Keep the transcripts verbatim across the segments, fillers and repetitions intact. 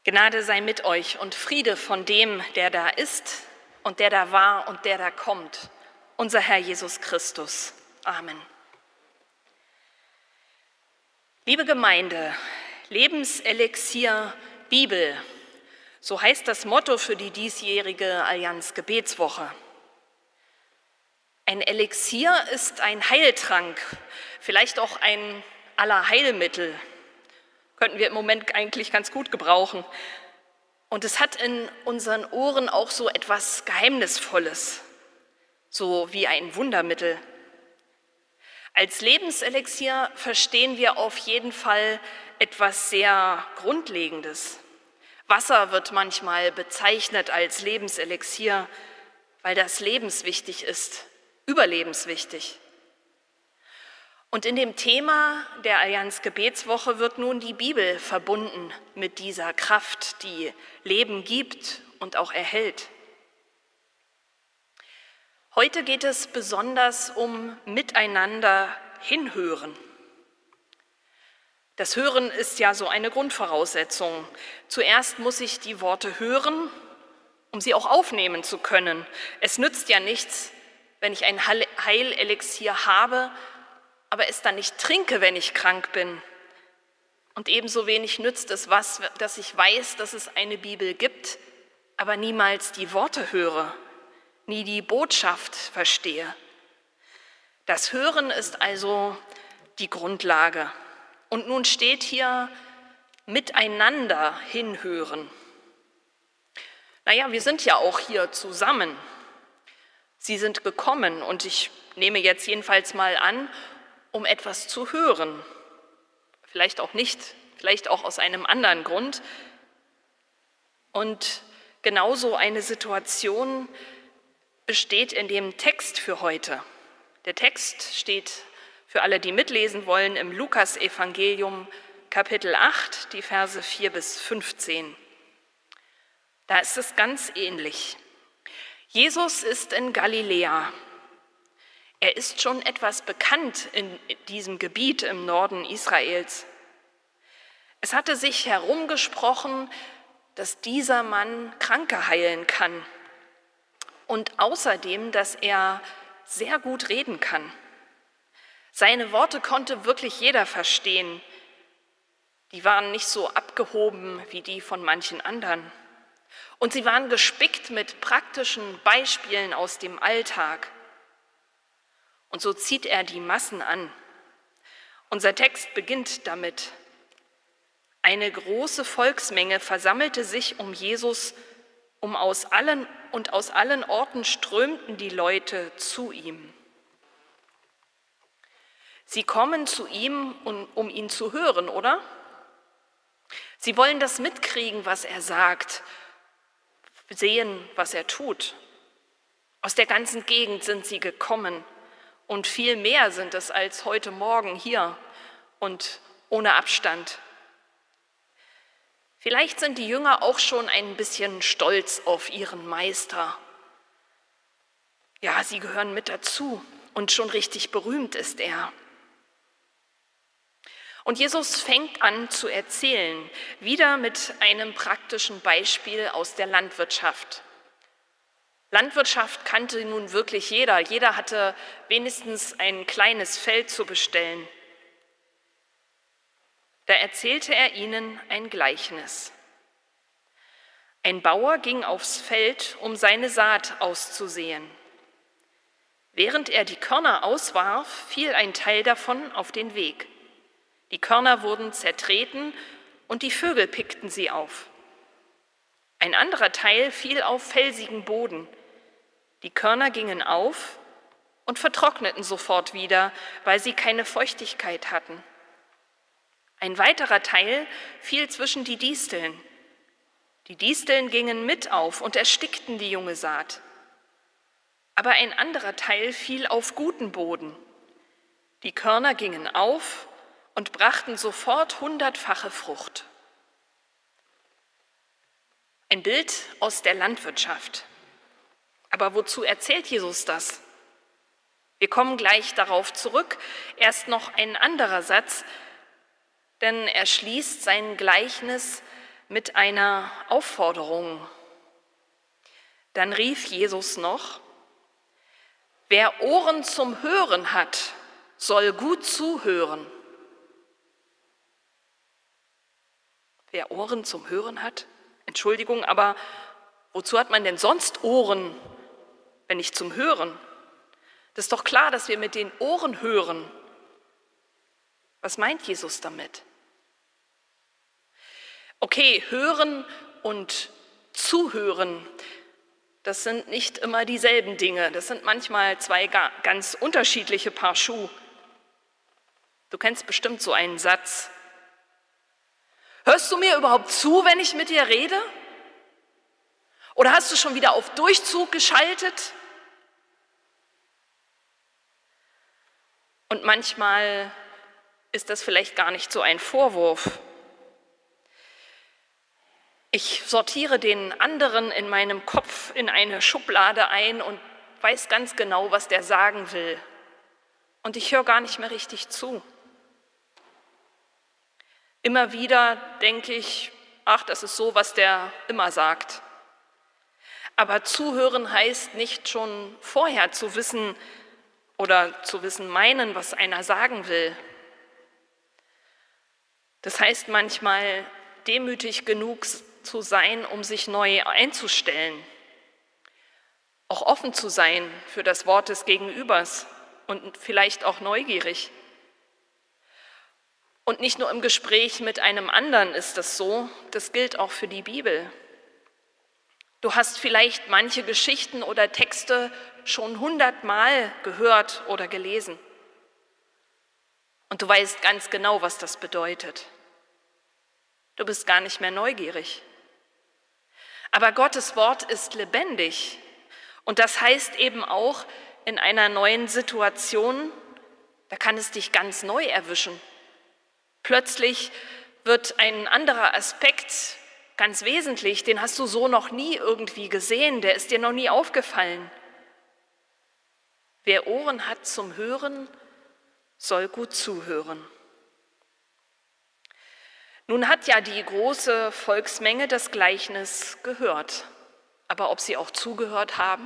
Gnade sei mit euch und Friede von dem, der da ist und der da war und der da kommt, unser Herr Jesus Christus. Amen. Liebe Gemeinde, Lebenselixier Bibel, so heißt das Motto für die diesjährige Allianz Gebetswoche. Ein Elixier ist ein Heiltrank, vielleicht auch ein Allerheilmittel. Könnten wir im Moment eigentlich ganz gut gebrauchen. Und es hat in unseren Ohren auch so etwas Geheimnisvolles, so wie ein Wundermittel. Als Lebenselixier verstehen wir auf jeden Fall etwas sehr Grundlegendes. Wasser wird manchmal bezeichnet als Lebenselixier, weil das lebenswichtig ist, überlebenswichtig. Und in dem Thema der Allianz Gebetswoche wird nun die Bibel verbunden mit dieser Kraft, die Leben gibt und auch erhält. Heute geht es besonders um Miteinander hinhören. Das Hören ist ja so eine Grundvoraussetzung. Zuerst muss ich die Worte hören, um sie auch aufnehmen zu können. Es nützt ja nichts, wenn ich ein Heilelixier habe, aber es dann nicht trinke, wenn ich krank bin. Und ebenso wenig nützt es was, dass ich weiß, dass es eine Bibel gibt, aber niemals die Worte höre, nie die Botschaft verstehe. Das Hören ist also die Grundlage. Und nun steht hier miteinander hinhören. Naja, wir sind ja auch hier zusammen. Sie sind gekommen und ich nehme jetzt jedenfalls mal an, um etwas zu hören. Vielleicht auch nicht, vielleicht auch aus einem anderen Grund. Und genauso eine Situation besteht in dem Text für heute. Der Text steht für alle, die mitlesen wollen, im Lukas-Evangelium Kapitel acht, die Verse vier bis fünfzehn. Da ist es ganz ähnlich. Jesus ist in Galiläa. Er ist schon etwas bekannt in diesem Gebiet im Norden Israels. Es hatte sich herumgesprochen, dass dieser Mann Kranke heilen kann und außerdem, dass er sehr gut reden kann. Seine Worte konnte wirklich jeder verstehen. Die waren nicht so abgehoben wie die von manchen anderen. Und sie waren gespickt mit praktischen Beispielen aus dem Alltag. Und so zieht er die Massen an. Unser Text beginnt damit. Eine große Volksmenge versammelte sich um Jesus, um aus allen und aus allen Orten strömten die Leute zu ihm. Sie kommen zu ihm, um, um ihn zu hören, oder? Sie wollen das mitkriegen, was er sagt, sehen, was er tut. Aus der ganzen Gegend sind sie gekommen. Und viel mehr sind es als heute Morgen hier und ohne Abstand. Vielleicht sind die Jünger auch schon ein bisschen stolz auf ihren Meister. Ja, sie gehören mit dazu und schon richtig berühmt ist er. Und Jesus fängt an zu erzählen, wieder mit einem praktischen Beispiel aus der Landwirtschaft. Landwirtschaft kannte nun wirklich jeder. Jeder hatte wenigstens ein kleines Feld zu bestellen. Da erzählte er ihnen ein Gleichnis. Ein Bauer ging aufs Feld, um seine Saat auszusehen. Während er die Körner auswarf, fiel ein Teil davon auf den Weg. Die Körner wurden zertreten und die Vögel pickten sie auf. Ein anderer Teil fiel auf felsigen Boden. Die Körner gingen auf und vertrockneten sofort wieder, weil sie keine Feuchtigkeit hatten. Ein weiterer Teil fiel zwischen die Disteln. Die Disteln gingen mit auf und erstickten die junge Saat. Aber ein anderer Teil fiel auf guten Boden. Die Körner gingen auf und brachten sofort hundertfache Frucht. Ein Bild aus der Landwirtschaft. Aber wozu erzählt Jesus das? Wir kommen gleich darauf zurück. Erst noch ein anderer Satz, denn er schließt sein Gleichnis mit einer Aufforderung. Dann rief Jesus noch: Wer Ohren zum Hören hat, soll gut zuhören. Wer Ohren zum Hören hat? Entschuldigung, aber wozu hat man denn sonst Ohren, wenn nicht zum Hören? Das ist doch klar, dass wir mit den Ohren hören. Was meint Jesus damit? Okay, hören und zuhören, das sind nicht immer dieselben Dinge. Das sind manchmal zwei ganz unterschiedliche Paar Schuh. Du kennst bestimmt so einen Satz: Hörst du mir überhaupt zu, wenn ich mit dir rede? Oder hast du schon wieder auf Durchzug geschaltet? Und manchmal ist das vielleicht gar nicht so ein Vorwurf. Ich sortiere den anderen in meinem Kopf in eine Schublade ein und weiß ganz genau, was der sagen will. Und ich höre gar nicht mehr richtig zu. Immer wieder denke ich, ach, das ist so, was der immer sagt. Aber zuhören heißt nicht schon vorher zu wissen oder zu wissen meinen, was einer sagen will. Das heißt manchmal, demütig genug zu sein, um sich neu einzustellen. Auch offen zu sein für das Wort des Gegenübers und vielleicht auch neugierig. Und nicht nur im Gespräch mit einem anderen ist das so, das gilt auch für die Bibel. Du hast vielleicht manche Geschichten oder Texte schon hundertmal gehört oder gelesen. Und du weißt ganz genau, was das bedeutet. Du bist gar nicht mehr neugierig. Aber Gottes Wort ist lebendig. Und das heißt eben auch, in einer neuen Situation, da kann es dich ganz neu erwischen. Plötzlich wird ein anderer Aspekt ganz wesentlich, den hast du so noch nie irgendwie gesehen, der ist dir noch nie aufgefallen. Wer Ohren hat zum Hören, soll gut zuhören. Nun hat ja die große Volksmenge das Gleichnis gehört, aber ob sie auch zugehört haben?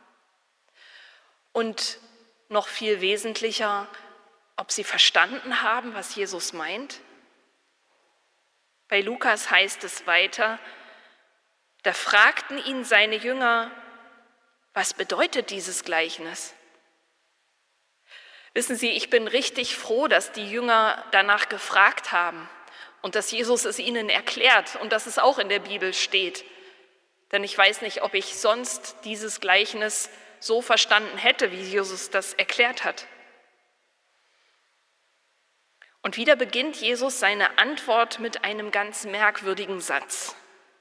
Und noch viel wesentlicher, ob sie verstanden haben, was Jesus meint? Bei Lukas heißt es weiter: Da fragten ihn seine Jünger: Was bedeutet dieses Gleichnis? Wissen Sie, ich bin richtig froh, dass die Jünger danach gefragt haben und dass Jesus es ihnen erklärt und dass es auch in der Bibel steht. Denn ich weiß nicht, ob ich sonst dieses Gleichnis so verstanden hätte, wie Jesus das erklärt hat. Und wieder beginnt Jesus seine Antwort mit einem ganz merkwürdigen Satz.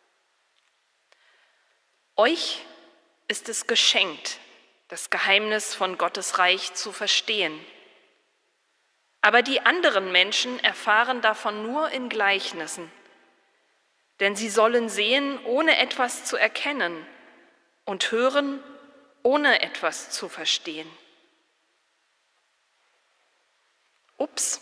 Euch ist es geschenkt, das Geheimnis von Gottes Reich zu verstehen. Aber die anderen Menschen erfahren davon nur in Gleichnissen. Denn sie sollen sehen, ohne etwas zu erkennen, und hören, ohne etwas zu verstehen. Ups.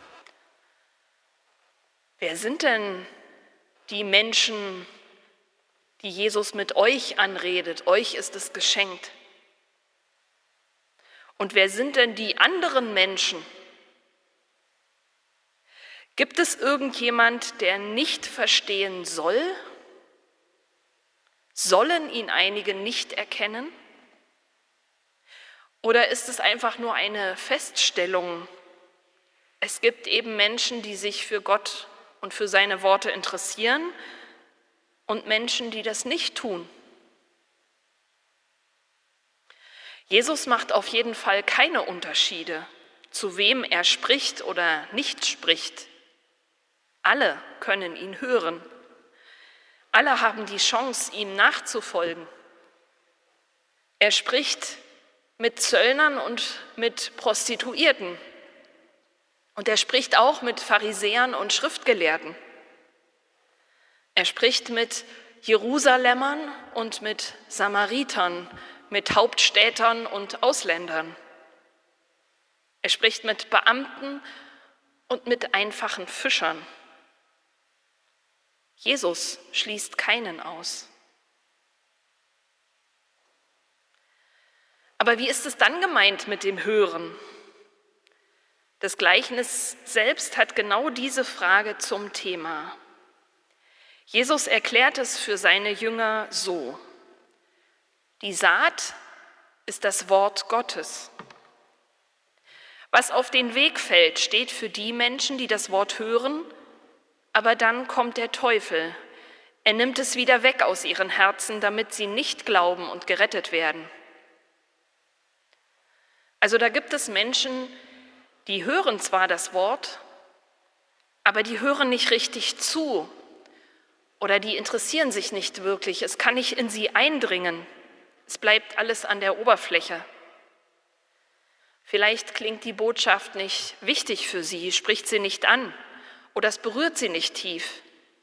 Wer sind denn die Menschen, die Jesus mit euch anredet? Euch ist es geschenkt. Und wer sind denn die anderen Menschen? Gibt es irgendjemand, der nicht verstehen soll? Sollen ihn einige nicht erkennen? Oder ist es einfach nur eine Feststellung? Es gibt eben Menschen, die sich für Gott und für seine Worte interessieren und Menschen, die das nicht tun. Jesus macht auf jeden Fall keine Unterschiede, zu wem er spricht oder nicht spricht. Alle können ihn hören. Alle haben die Chance, ihm nachzufolgen. Er spricht mit Zöllnern und mit Prostituierten. Und er spricht auch mit Pharisäern und Schriftgelehrten. Er spricht mit Jerusalemern und mit Samaritern, mit Hauptstädtern und Ausländern. Er spricht mit Beamten und mit einfachen Fischern. Jesus schließt keinen aus. Aber wie ist es dann gemeint mit dem Hören? Das Gleichnis selbst hat genau diese Frage zum Thema. Jesus erklärt es für seine Jünger so: Die Saat ist das Wort Gottes. Was auf den Weg fällt, steht für die Menschen, die das Wort hören, aber dann kommt der Teufel. Er nimmt es wieder weg aus ihren Herzen, damit sie nicht glauben und gerettet werden. Also da gibt es Menschen, die hören zwar das Wort, aber die hören nicht richtig zu oder die interessieren sich nicht wirklich. Es kann nicht in sie eindringen. Es bleibt alles an der Oberfläche. Vielleicht klingt die Botschaft nicht wichtig für sie, spricht sie nicht an oder es berührt sie nicht tief.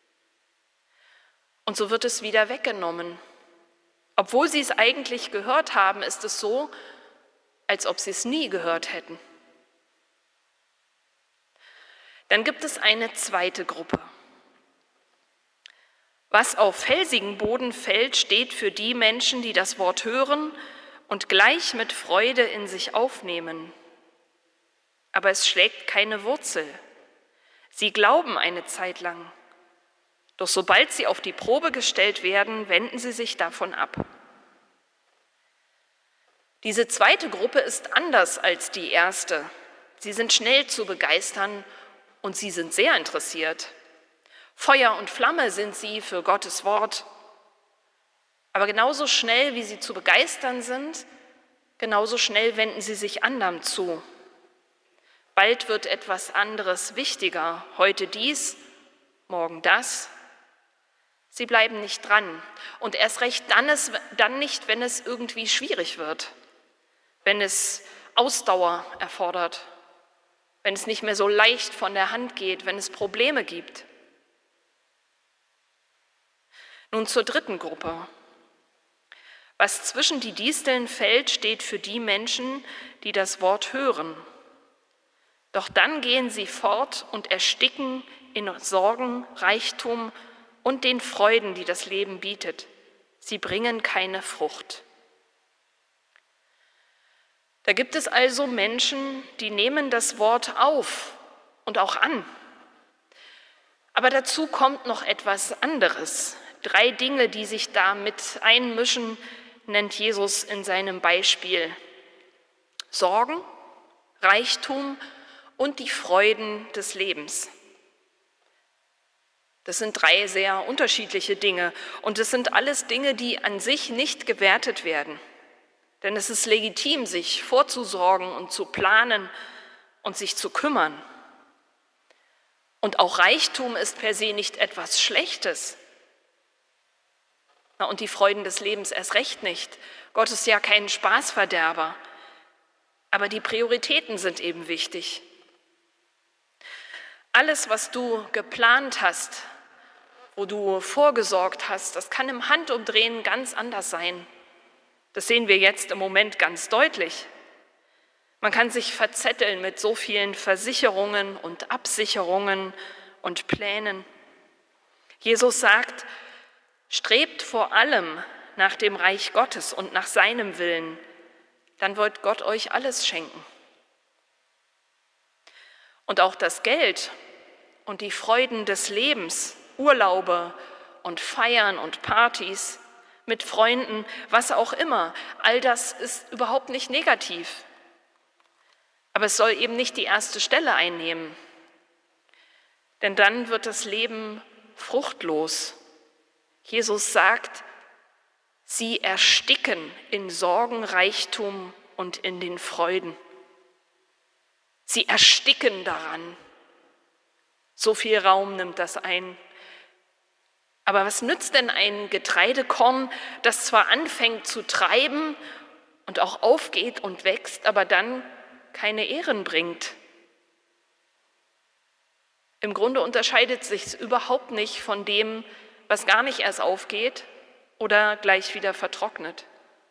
Und so wird es wieder weggenommen. Obwohl sie es eigentlich gehört haben, ist es so, als ob sie es nie gehört hätten. Dann gibt es eine zweite Gruppe. Was auf felsigen Boden fällt, steht für die Menschen, die das Wort hören und gleich mit Freude in sich aufnehmen. Aber es schlägt keine Wurzel. Sie glauben eine Zeit lang. Doch sobald sie auf die Probe gestellt werden, wenden sie sich davon ab. Diese zweite Gruppe ist anders als die erste. Sie sind schnell zu begeistern und sie sind sehr interessiert. Feuer und Flamme sind sie für Gottes Wort. Aber genauso schnell, wie sie zu begeistern sind, genauso schnell wenden sie sich anderem zu. Bald wird etwas anderes wichtiger, heute dies, morgen das. Sie bleiben nicht dran und erst recht dann, es, dann nicht, wenn es irgendwie schwierig wird, wenn es Ausdauer erfordert, wenn es nicht mehr so leicht von der Hand geht, wenn es Probleme gibt. Nun zur dritten Gruppe. Was zwischen die Disteln fällt, steht für die Menschen, die das Wort hören. Doch dann gehen sie fort und ersticken in Sorgen, Reichtum und den Freuden, die das Leben bietet. Sie bringen keine Frucht. Da gibt es also Menschen, die nehmen das Wort auf und auch an. Aber dazu kommt noch etwas anderes. Drei Dinge, die sich da mit einmischen, nennt Jesus in seinem Beispiel: Sorgen, Reichtum und die Freuden des Lebens. Das sind drei sehr unterschiedliche Dinge und es sind alles Dinge, die an sich nicht gewertet werden. Denn es ist legitim, sich vorzusorgen und zu planen und sich zu kümmern. Und auch Reichtum ist per se nicht etwas Schlechtes. Na, und die Freuden des Lebens erst recht nicht. Gott ist ja kein Spaßverderber. Aber die Prioritäten sind eben wichtig. Alles, was du geplant hast, wo du vorgesorgt hast, das kann im Handumdrehen ganz anders sein. Das sehen wir jetzt im Moment ganz deutlich. Man kann sich verzetteln mit so vielen Versicherungen und Absicherungen und Plänen. Jesus sagt, strebt vor allem nach dem Reich Gottes und nach seinem Willen, dann wird Gott euch alles schenken. Und auch das Geld und die Freuden des Lebens, Urlaube und Feiern und Partys mit Freunden, was auch immer, all das ist überhaupt nicht negativ. Aber es soll eben nicht die erste Stelle einnehmen. Denn dann wird das Leben fruchtlos. Jesus sagt, sie ersticken in Sorgen, Reichtum und in den Freuden. Sie ersticken daran. So viel Raum nimmt das ein. Aber was nützt denn ein Getreidekorn, das zwar anfängt zu treiben und auch aufgeht und wächst, aber dann keine Ähren bringt? Im Grunde unterscheidet es sich überhaupt nicht von dem, was gar nicht erst aufgeht oder gleich wieder vertrocknet.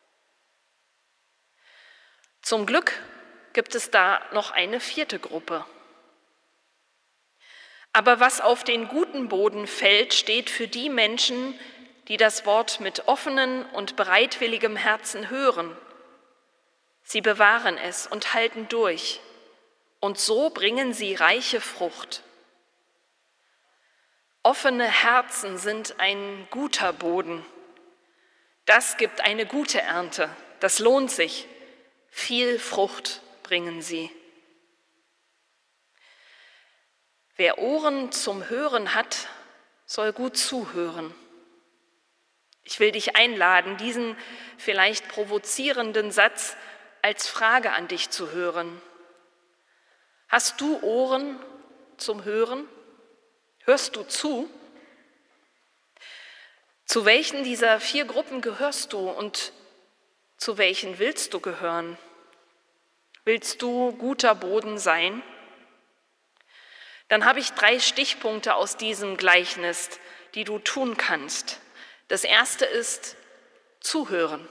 Zum Glück gibt es da noch eine vierte Gruppe. Aber was auf den guten Boden fällt, steht für die Menschen, die das Wort mit offenen und bereitwilligem Herzen hören. Sie bewahren es und halten durch, und so bringen sie reiche Frucht. Offene Herzen sind ein guter Boden. Das gibt eine gute Ernte, das lohnt sich. Viel Frucht bringen sie. Wer Ohren zum Hören hat, soll gut zuhören. Ich will dich einladen, diesen vielleicht provozierenden Satz als Frage an dich zu hören. Hast du Ohren zum Hören? Hörst du zu? Zu welchen dieser vier Gruppen gehörst du und zu welchen willst du gehören? Willst du guter Boden sein? Dann habe ich drei Stichpunkte aus diesem Gleichnis, die du tun kannst. Das erste ist zuhören.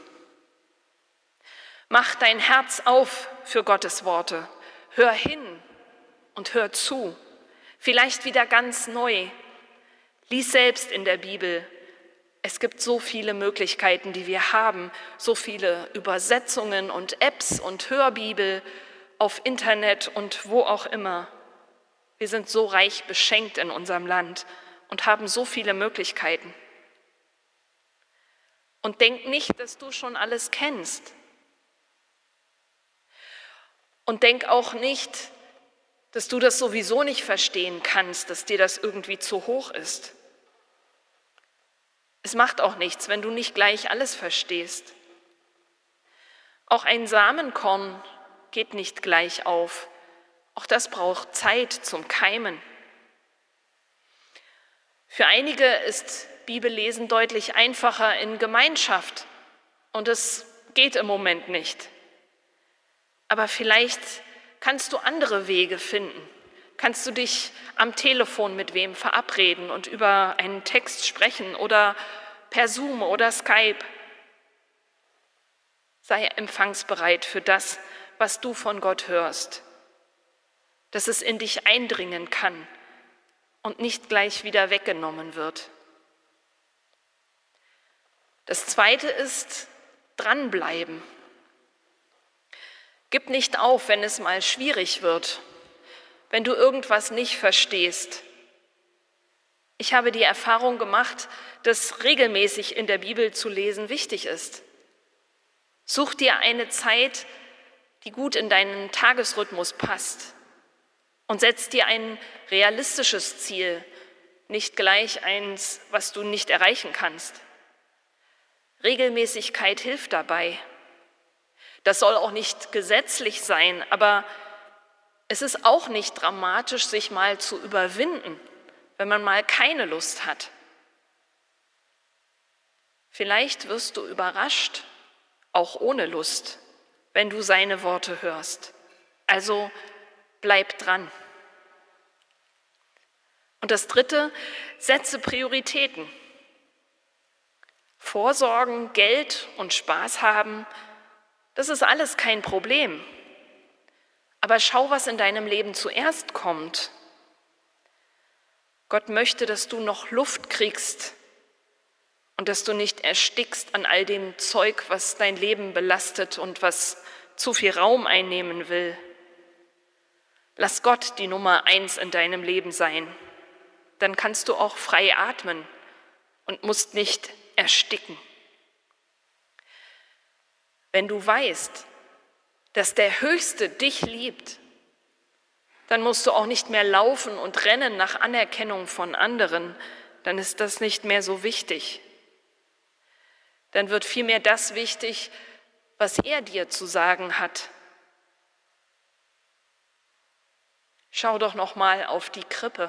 Mach dein Herz auf für Gottes Worte. Hör hin und hör zu. Vielleicht wieder ganz neu. Lies selbst in der Bibel. Es gibt so viele Möglichkeiten, die wir haben, so viele Übersetzungen und Apps und Hörbibel auf Internet und wo auch immer. Wir sind so reich beschenkt in unserem Land und haben so viele Möglichkeiten. Und denk nicht, dass du schon alles kennst. Und denk auch nicht, dass du das sowieso nicht verstehen kannst, dass dir das irgendwie zu hoch ist. Es macht auch nichts, wenn du nicht gleich alles verstehst. Auch ein Samenkorn geht nicht gleich auf. Auch das braucht Zeit zum Keimen. Für einige ist Bibellesen deutlich einfacher in Gemeinschaft und es geht im Moment nicht. Aber vielleicht kannst du andere Wege finden. Kannst du dich am Telefon mit wem verabreden und über einen Text sprechen oder per Zoom oder Skype. Sei empfangsbereit für das, was du von Gott hörst, dass es in dich eindringen kann und nicht gleich wieder weggenommen wird. Das Zweite ist dranbleiben. Gib nicht auf, wenn es mal schwierig wird, wenn du irgendwas nicht verstehst. Ich habe die Erfahrung gemacht, dass regelmäßig in der Bibel zu lesen wichtig ist. Such dir eine Zeit, die gut in deinen Tagesrhythmus passt und setz dir ein realistisches Ziel, nicht gleich eins, was du nicht erreichen kannst. Regelmäßigkeit hilft dabei. Das soll auch nicht gesetzlich sein, aber es ist auch nicht dramatisch, sich mal zu überwinden, wenn man mal keine Lust hat. Vielleicht wirst du überrascht, auch ohne Lust, wenn du seine Worte hörst. Also bleib dran. Und das Dritte, setze Prioritäten. Vorsorgen, Geld und Spaß haben, das ist alles kein Problem. Aber schau, was in deinem Leben zuerst kommt. Gott möchte, dass du noch Luft kriegst und dass du nicht erstickst an all dem Zeug, was dein Leben belastet und was zu viel Raum einnehmen will. Lass Gott die Nummer eins in deinem Leben sein. Dann kannst du auch frei atmen und musst nicht ersticken. Wenn du weißt, dass der Höchste dich liebt, dann musst du auch nicht mehr laufen und rennen nach Anerkennung von anderen, dann ist das nicht mehr so wichtig. Dann wird vielmehr das wichtig, was er dir zu sagen hat. Schau doch noch mal auf die Krippe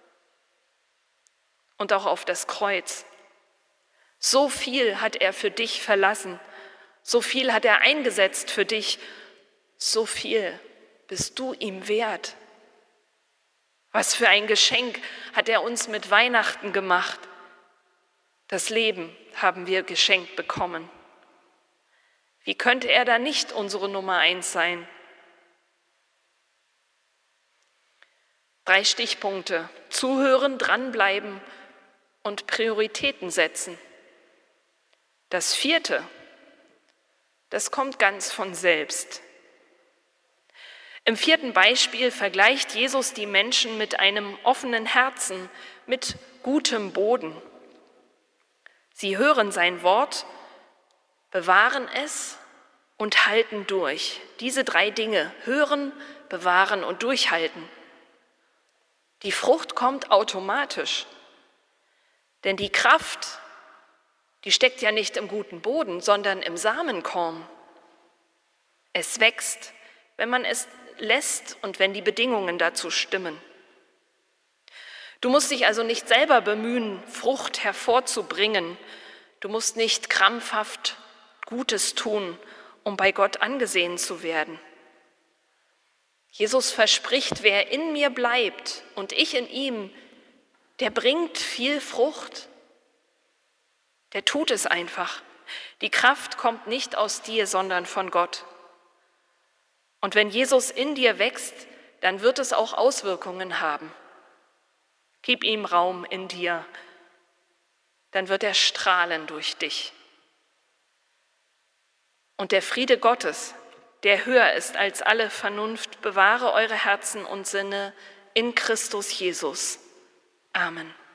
und auch auf das Kreuz. So viel hat er für dich verlassen, so viel hat er eingesetzt für dich, so viel bist du ihm wert. Was für ein Geschenk hat er uns mit Weihnachten gemacht. Das Leben haben wir geschenkt bekommen. Wie könnte er da nicht unsere Nummer eins sein? Drei Stichpunkte: Zuhören, dranbleiben und Prioritäten setzen. Das vierte, das kommt ganz von selbst. Im vierten Beispiel vergleicht Jesus die Menschen mit einem offenen Herzen, mit gutem Boden. Sie hören sein Wort, bewahren es und halten durch. Diese drei Dinge: hören, bewahren und durchhalten. Die Frucht kommt automatisch, denn die Kraft, die steckt ja nicht im guten Boden, sondern im Samenkorn. Es wächst, wenn man es lässt und wenn die Bedingungen dazu stimmen. Du musst dich also nicht selber bemühen, Frucht hervorzubringen. Du musst nicht krampfhaft Gutes tun, um bei Gott angesehen zu werden. Jesus verspricht, wer in mir bleibt und ich in ihm, der bringt viel Frucht. Der tut es einfach. Die Kraft kommt nicht aus dir, sondern von Gott. Und wenn Jesus in dir wächst, dann wird es auch Auswirkungen haben. Gib ihm Raum in dir, dann wird er strahlen durch dich. Und der Friede Gottes, der höher ist als alle Vernunft, bewahre eure Herzen und Sinne in Christus Jesus. Amen.